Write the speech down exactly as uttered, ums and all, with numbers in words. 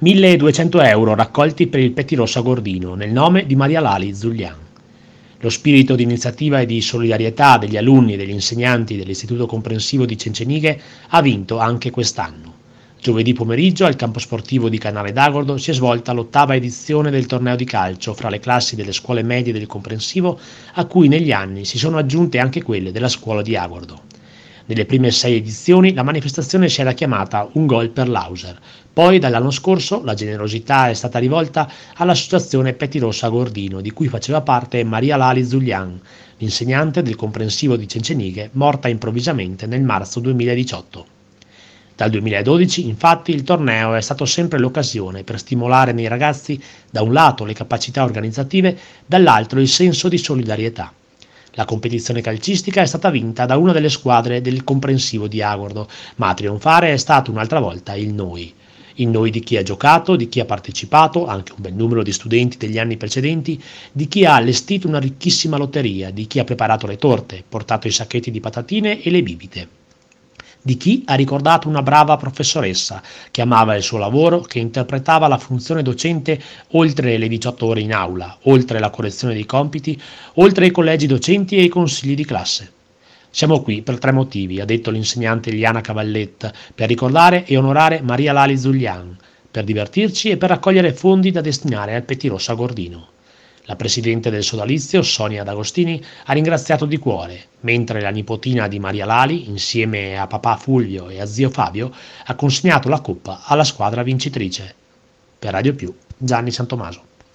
milleduecento euro raccolti per il Pettirosso a Gordino nel nome di Maria Lali Zulian. Lo spirito di iniziativa e di solidarietà degli alunni e degli insegnanti dell'Istituto Comprensivo di Cencenighe ha vinto anche quest'anno. Giovedì pomeriggio al campo sportivo di Canale d'Agordo si è svolta l'ottava edizione del torneo di calcio fra le classi delle scuole medie del comprensivo, a cui negli anni si sono aggiunte anche quelle della scuola di Agordo. Nelle prime sei edizioni la manifestazione si era chiamata Un gol per l'Auser, poi dall'anno scorso la generosità è stata rivolta all'associazione Pettirossa Gordino, di cui faceva parte Maria Lali Zulian, l'insegnante del comprensivo di Cencenighe, morta improvvisamente nel marzo duemiladiciotto. Dal duemiladodici, infatti, il torneo è stato sempre l'occasione per stimolare nei ragazzi da un lato le capacità organizzative, dall'altro il senso di solidarietà. La competizione calcistica è stata vinta da una delle squadre del comprensivo di Agordo, ma a trionfare è stato un'altra volta il noi. Il noi di chi ha giocato, di chi ha partecipato, anche un bel numero di studenti degli anni precedenti, di chi ha allestito una ricchissima lotteria, di chi ha preparato le torte, portato i sacchetti di patatine e le bibite, di chi ha ricordato una brava professoressa che amava il suo lavoro, che interpretava la funzione docente oltre le diciotto ore in aula, oltre la correzione dei compiti, oltre i collegi docenti e i consigli di classe. Siamo qui per tre motivi, ha detto l'insegnante Eliana Cavalletta, per ricordare e onorare Maria Lali Zulian, per divertirci e per raccogliere fondi da destinare al Pettirosso a Gordino. La presidente del sodalizio, Sonia D'Agostini, ha ringraziato di cuore, mentre la nipotina di Maria Lali, insieme a papà Fulvio e a zio Fabio, ha consegnato la coppa alla squadra vincitrice. Per Radio Più, Gianni Santomaso.